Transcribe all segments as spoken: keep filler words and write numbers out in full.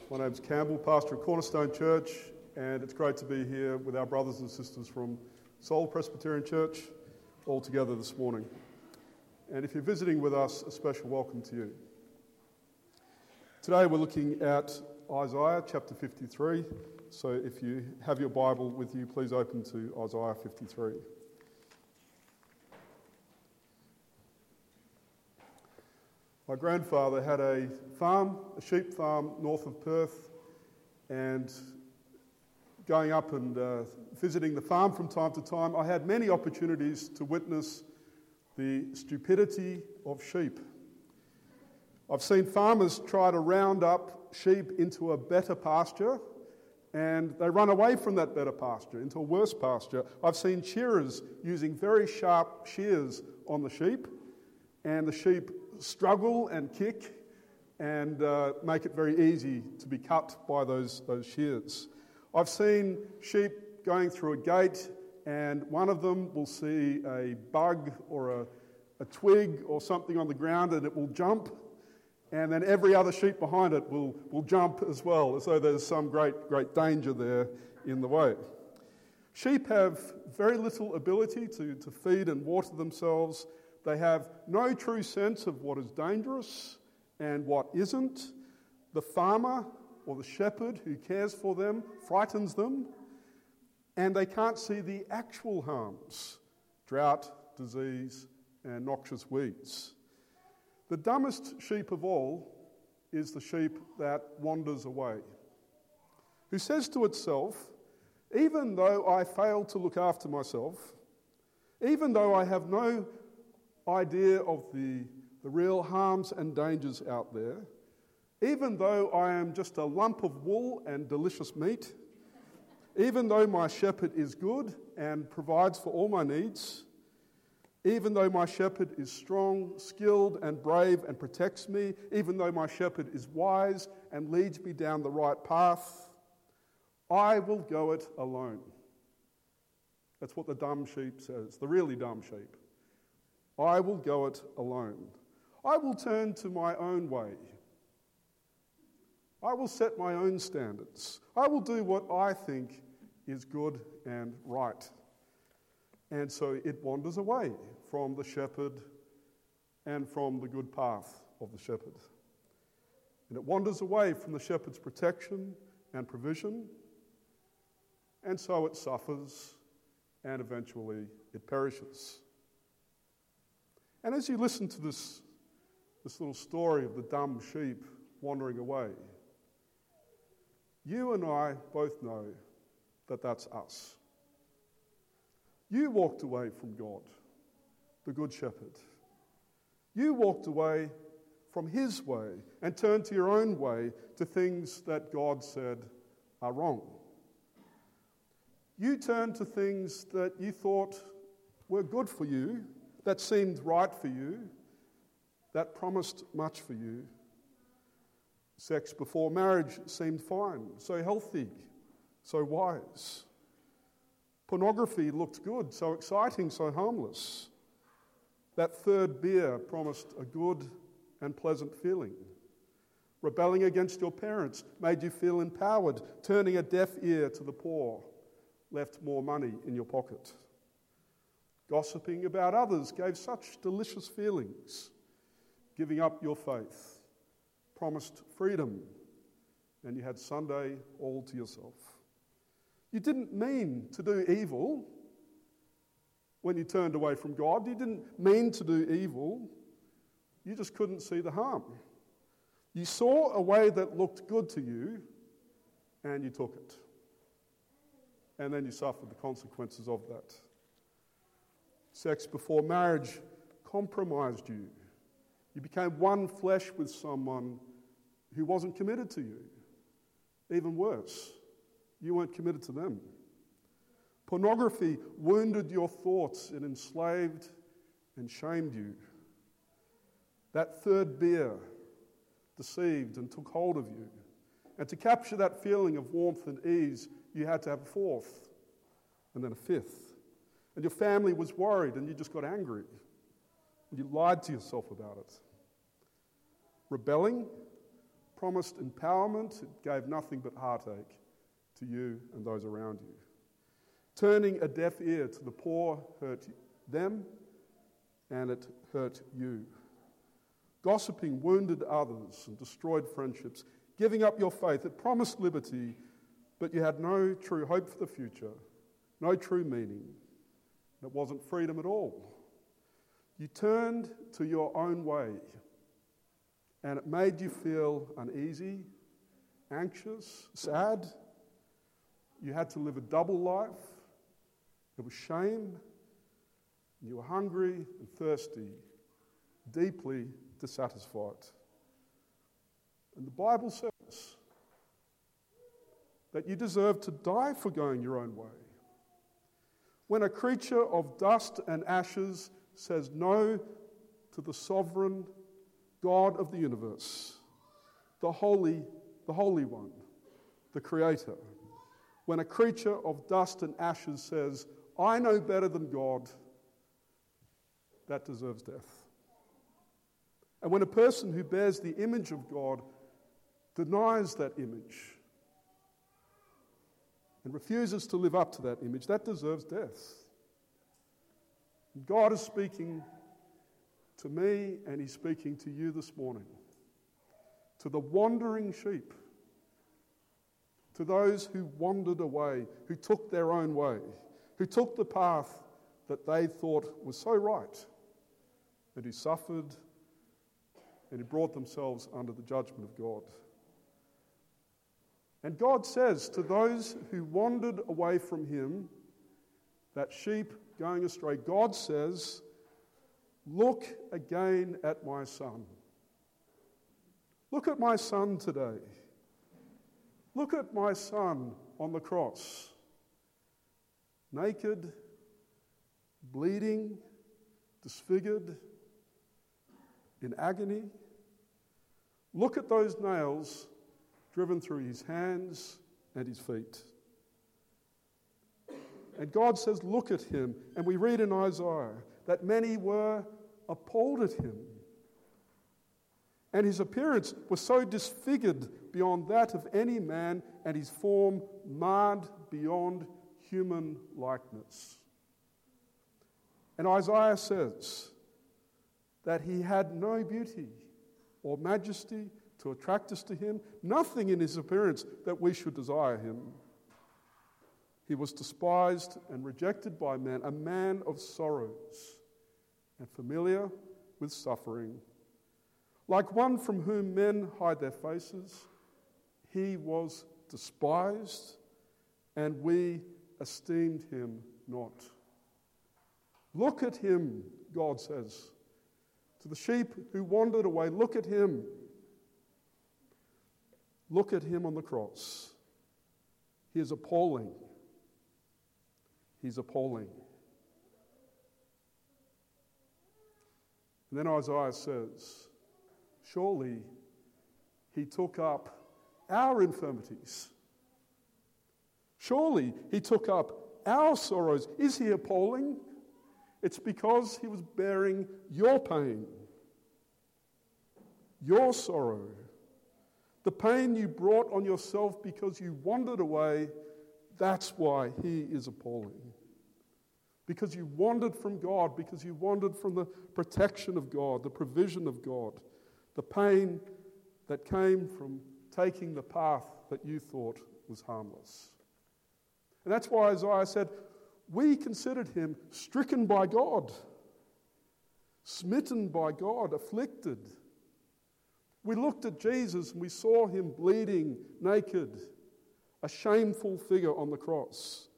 My name's Campbell, pastor at Cornerstone Church, and it's great to be here with our brothers and sisters from Seoul Presbyterian Church all together this morning. And if you're visiting with us, a special welcome to you. Today we're looking at Isaiah chapter fifty-three, so if you have your Bible with you, please open to Isaiah fifty-three. My grandfather had a farm, a sheep farm north of Perth, and going up and uh, visiting the farm from time to time, I had many opportunities to witness the stupidity of sheep. I've seen farmers try to round up sheep into a better pasture, and they run away from that better pasture into a worse pasture. I've seen shearers using very sharp shears on the sheep, and the sheep struggle and kick and uh, make it very easy to be cut by those, those shears. I've seen sheep going through a gate, and one of them will see a bug or a, a twig or something on the ground, and it will jump, and then every other sheep behind it will, will jump as well, as though there's some great, great danger there in the way. Sheep have very little ability to, to feed and water themselves. They have no true sense of what is dangerous and what isn't. The farmer or the shepherd who cares for them frightens them, and they can't see the actual harms: drought, disease, and noxious weeds. The dumbest sheep of all is the sheep that wanders away, who says to itself, even though I fail to look after myself, even though I have no idea of the, the real harms and dangers out there, even though I am just a lump of wool and delicious meat, even though my shepherd is good and provides for all my needs, even though my shepherd is strong, skilled and brave and protects me, even though my shepherd is wise and leads me down the right path, I will go it alone. That's what the dumb sheep says, the really dumb sheep. I will go it alone. I will turn to my own way. I will set my own standards. I will do what I think is good and right. And so it wanders away from the shepherd and from the good path of the shepherd. And it wanders away from the shepherd's protection and provision, and so it suffers, and eventually it perishes. And as you listen to this, this little story of the dumb sheep wandering away, you and I both know that that's us. You walked away from God, the Good Shepherd. You walked away from His way and turned to your own way, to things that God said are wrong. You turned to things that you thought were good for you, that seemed right for you, that promised much for you. Sex before marriage seemed fine, so healthy, so wise. Pornography looked good, so exciting, so harmless. That third beer promised a good and pleasant feeling. Rebelling against your parents made you feel empowered. Turning a deaf ear to the poor left more money in your pocket. Gossiping about others gave such delicious feelings. Giving up your faith promised freedom, and you had Sunday all to yourself. You didn't mean to do evil when you turned away from God. You didn't mean to do evil. You just couldn't see the harm. You saw a way that looked good to you, and you took it. And then you suffered the consequences of that. Sex before marriage compromised you. You became one flesh with someone who wasn't committed to you. Even worse, you weren't committed to them. Pornography wounded your thoughts. It enslaved and shamed you. That third beer deceived and took hold of you. And to capture that feeling of warmth and ease, you had to have a fourth, and then a fifth. And your family was worried, and you just got angry. And you lied to yourself about it. Rebelling promised empowerment, it gave nothing but heartache to you and those around you. Turning a deaf ear to the poor hurt them, and it hurt you. Gossiping wounded others and destroyed friendships. Giving up your faith, it promised liberty, but you had no true hope for the future, no true meaning. It wasn't freedom at all. You turned to your own way, and it made you feel uneasy, anxious, sad. You had to live a double life. There was shame, and you were hungry and thirsty, deeply dissatisfied. And the Bible says that you deserve to die for going your own way. When a creature of dust and ashes says no to the sovereign God of the universe, the holy, the Holy One, the Creator. When a creature of dust and ashes says, I know better than God, that deserves death. And when a person who bears the image of God denies that image and refuses to live up to that image, that deserves death. And God is speaking to me, and He's speaking to you this morning, to the wandering sheep, to those who wandered away, who took their own way, who took the path that they thought was so right, and who suffered and who brought themselves under the judgment of God. And God says to those who wandered away from Him, that sheep going astray, God says, look again at my son. Look at my son today. Look at my son on the cross. Naked, bleeding, disfigured, in agony. Look at those nails driven through his hands and his feet. And God says, look at him. And we read in Isaiah that many were appalled at him. And his appearance was so disfigured beyond that of any man, and his form marred beyond human likeness. And Isaiah says that he had no beauty or majesty to attract us to him, nothing in his appearance that we should desire him. He was despised and rejected by men, a man of sorrows and familiar with suffering. Like one from whom men hide their faces, he was despised, and we esteemed him not. Look at him, God says. To the sheep who wandered away, look at him. Look at him on the cross. He is appalling. He's appalling. And then Isaiah says, surely he took up our infirmities. Surely he took up our sorrows. Is he appalling? It's because he was bearing your pain, your sorrow, the pain you brought on yourself because you wandered away. That's why he is appalling. Because you wandered from God, because you wandered from the protection of God, the provision of God, the pain that came from taking the path that you thought was harmless. And that's why Isaiah said, we considered him stricken by God, smitten by God, afflicted. We looked at Jesus and we saw him bleeding, naked, a shameful figure on the cross.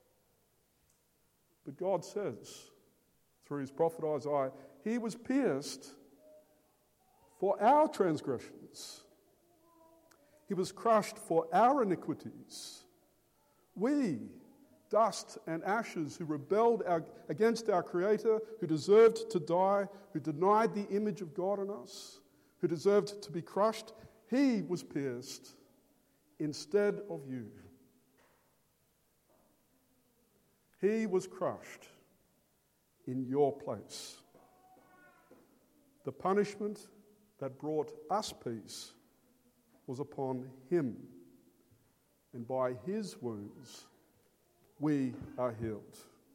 But God says, through his prophet Isaiah, he was pierced for our transgressions. He was crushed for our iniquities. We, dust and ashes, who rebelled our, against our Creator, who deserved to die, who denied the image of God in us, who deserved to be crushed, he was pierced instead of you. He was crushed in your place. The punishment that brought us peace was upon him, and by his wounds we are healed.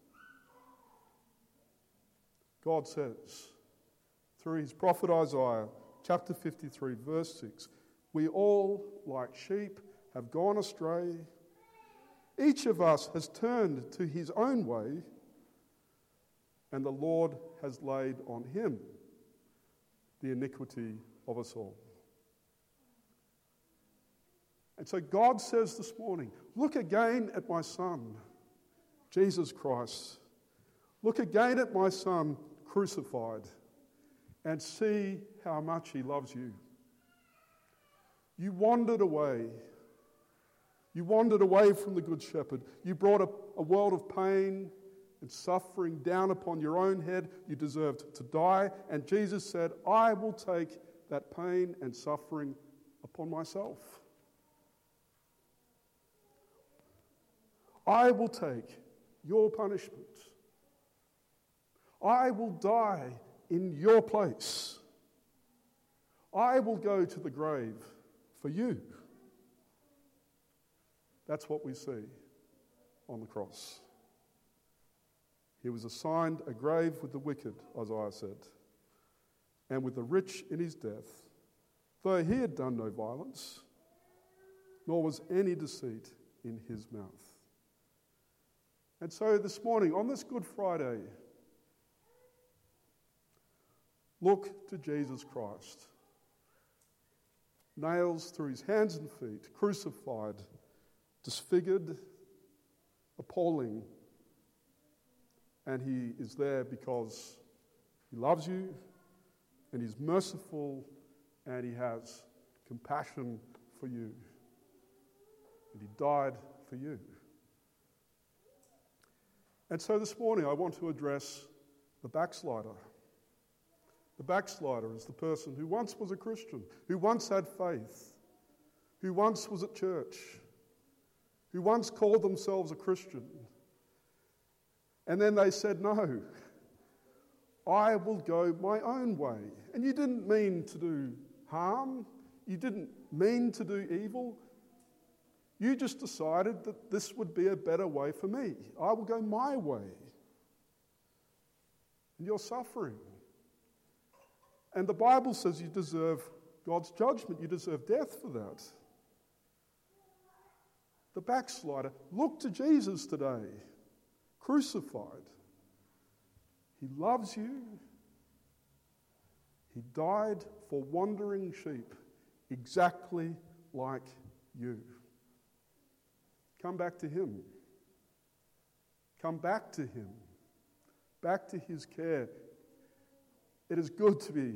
God says, through his prophet Isaiah, chapter fifty-three, verse six, we all, like sheep, have gone astray. Each of us has turned to his own way, and the Lord has laid on him the iniquity of us all. And so God says this morning, look again at my Son, Jesus Christ. Look again at my Son crucified and see how much he loves you. You wandered away. You wandered away from the Good Shepherd. You brought a, a world of pain and suffering down upon your own head. You deserved to die. And Jesus said, I will take that pain and suffering upon myself. I will take your punishment. I will die in your place. I will go to the grave for you. That's what we see on the cross. He was assigned a grave with the wicked, Isaiah said, and with the rich in his death, though he had done no violence, nor was any deceit in his mouth. And so this morning, on this Good Friday, look to Jesus Christ. Nails through his hands and feet, crucified, disfigured, appalling. And he is there because he loves you, and he's merciful, and he has compassion for you. And he died for you. And so this morning I want to address the backslider. The backslider is the person who once was a Christian, who once had faith, who once was at church, who once called themselves a Christian. And then they said, no, I will go my own way. And you didn't mean to do harm. You didn't mean to do evil. You just decided that this would be a better way for me. I will go my way. And you're suffering. And the Bible says you deserve God's judgment. You deserve death for that. The backslider, look to Jesus today, crucified. He loves you. He died for wandering sheep, exactly like you. Come back to him. Come back to him. Back to his care. It is good to be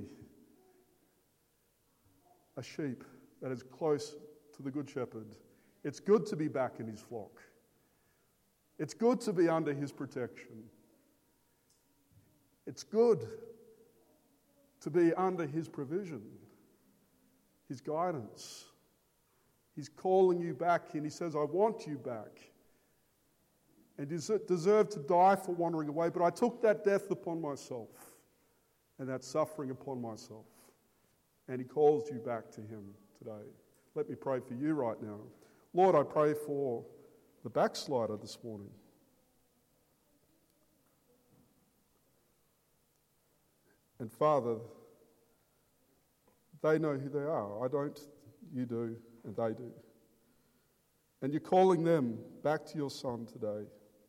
a sheep that is close to the Good Shepherd. It's good to be back in his flock. It's good to be under his protection. It's good to be under his provision, his guidance. He's calling you back, and he says, I want you back. And you deserve to die for wandering away, but I took that death upon myself and that suffering upon myself. And he calls you back to him today. Let me pray for you right now. Lord, I pray for the backslider this morning. And Father, they know who they are. I don't, you do, and they do. And you're calling them back to your Son today.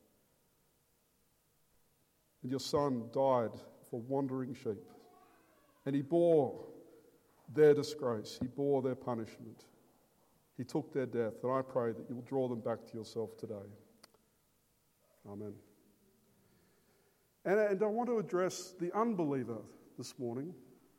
And your Son died for wandering sheep. And he bore their disgrace. He bore their punishment. He took their death. And I pray that you will draw them back to yourself today. Amen. And, and I want to address the unbeliever this morning.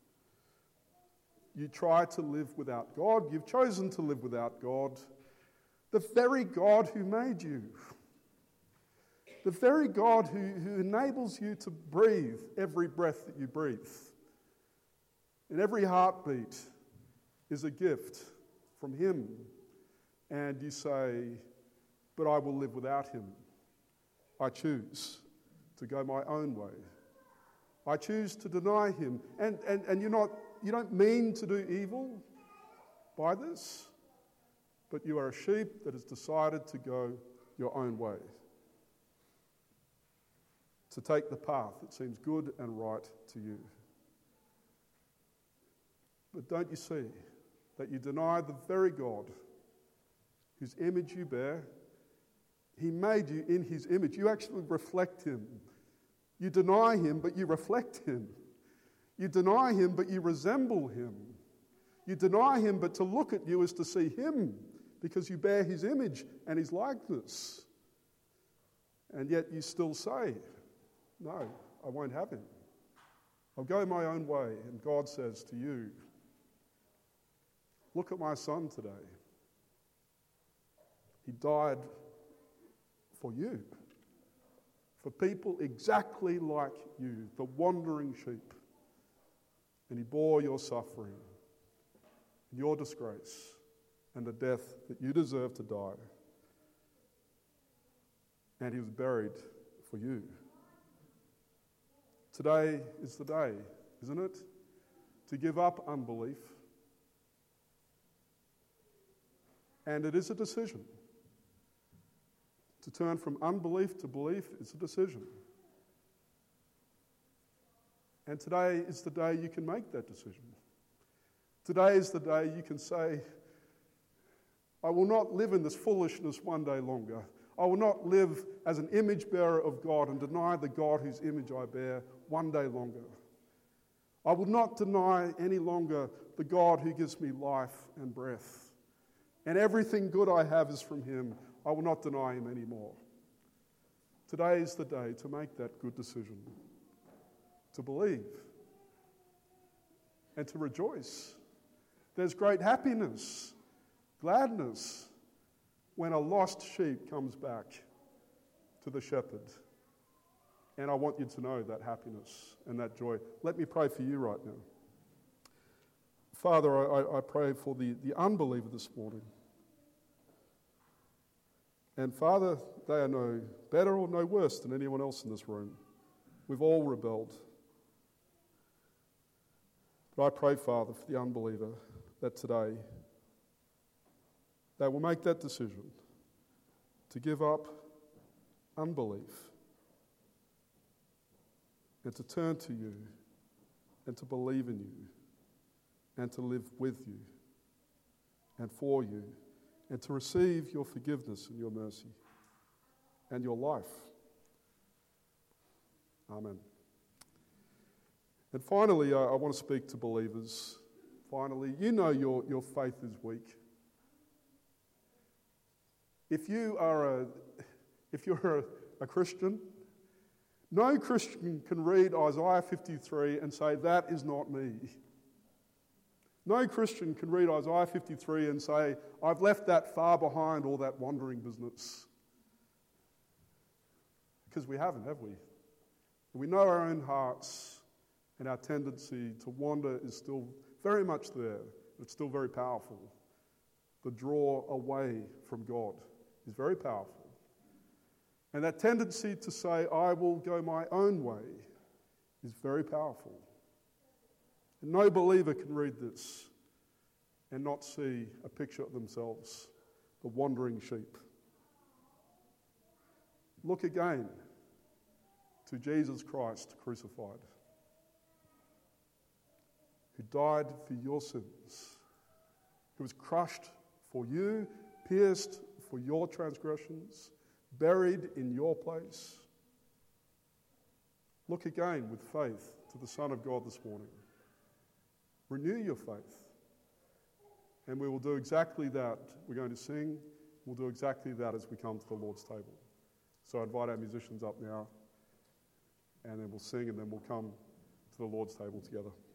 You try to live without God. You've chosen to live without God. The very God who made you. The very God who, who enables you to breathe every breath that you breathe. And every heartbeat is a gift from him. And you say, but I will live without him. I choose to go my own way. I choose to deny him. And, and, and you're not, you don't mean to do evil, by this, but you are a sheep that has decided to go your own way, to take the path that seems good and right to you. But don't you see that you deny the very God whose image you bear? He made you in his image. You actually reflect him. You deny him, but you reflect him. You deny him, but you resemble him. You deny him, but to look at you is to see him, because you bear his image and his likeness. And yet you still say, no, I won't have him. I'll go my own way. And God says to you, look at my son today. He died for you, for people exactly like you, the wandering sheep. And he bore your suffering, your disgrace, and the death that you deserve to die. And he was buried for you. Today is the day, isn't it? To give up unbelief. And it is a decision. To turn from unbelief to belief is a decision. And today is the day you can make that decision. Today is the day you can say, I will not live in this foolishness one day longer. I will not live as an image bearer of God and deny the God whose image I bear one day longer. I will not deny any longer the God who gives me life and breath. And everything good I have is from him. I will not deny him anymore. Today is the day to make that good decision. To believe and to rejoice. There's great happiness, gladness, when a lost sheep comes back to the shepherd. And I want you to know that happiness and that joy. Let me pray for you right now. Father, I, I pray for the, the unbeliever this morning. And Father, they are no better or no worse than anyone else in this room. We've all rebelled. But I pray, Father, for the unbeliever that today they will make that decision to give up unbelief and to turn to you and to believe in you and to live with you and for you and to receive your forgiveness and your mercy and your life. Amen. And finally, uh, I want to speak to believers. Finally, you know your, your faith is weak. If you are a, if you're a, a Christian, no Christian can read Isaiah fifty-three and say, that is not me. No Christian can read Isaiah fifty-three and say, I've left that far behind, all that wandering business. Because we haven't, have we? We know our own hearts. And our tendency to wander is still very much there. It's still very powerful. The draw away from God is very powerful. And that tendency to say, I will go my own way, is very powerful. And no believer can read this and not see a picture of themselves, the wandering sheep. Look again to Jesus Christ crucified, who died for your sins, who was crushed for you, pierced for your transgressions, buried in your place. Look again with faith to the Son of God this morning. Renew your faith. And we will do exactly that. We're going to sing. We'll do exactly that as we come to the Lord's table. So I invite our musicians up now, and then we'll sing, and then we'll come to the Lord's table together.